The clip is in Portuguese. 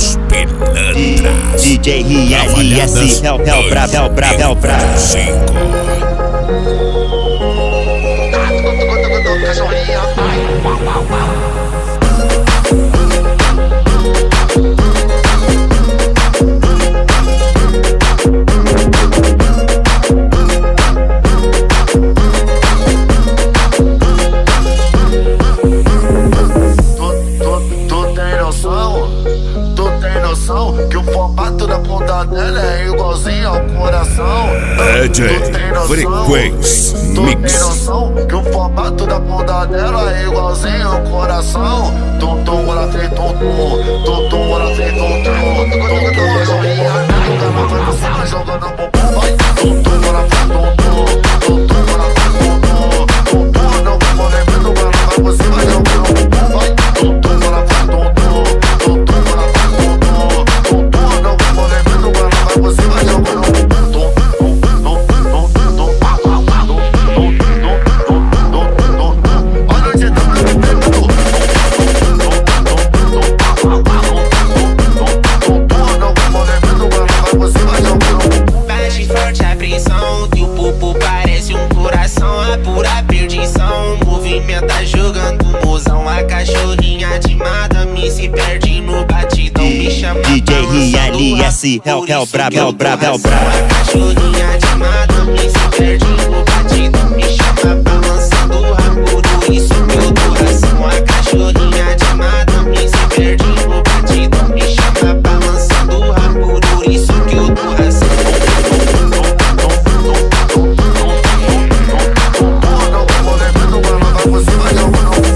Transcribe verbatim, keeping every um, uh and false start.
Os pilantras. D J Rian S, Hel, Hel, Bra, Hel, Bra, Hel, Bra. Que o formato da ponta dela é igualzinho ao coração. D J Frequência Tu tem Mix. noção que o formato da ponta dela é igualzinho ao coração. Tum tum, ela fez tum tum, tum tum, ela fez tum tum, tum tum, ela joinha, ela vai pra cima jogando a bumbum, vai. Tum tum, ela fez tum tum, tum tum, ela fez tum tum, tum tum, não vou lembrando, ela vai pra cima jogando a bumbum, vai. Tum tum, ela fez tum tum, tum tum, ela fez tum tum, tum tum, não vou lembrando, ela vai pra cima jogando a bumbum, Bate forte a pressão, que o pupo parece um coração, a pura perdição. Movimenta jogando mozão, a cachorrinha de madame se perde no batidão. Me chama D J Rian S, Hel, Hel, Bra, Hel, Bra, Hel, Bra. A cachorrinha de madame se perde no batidão.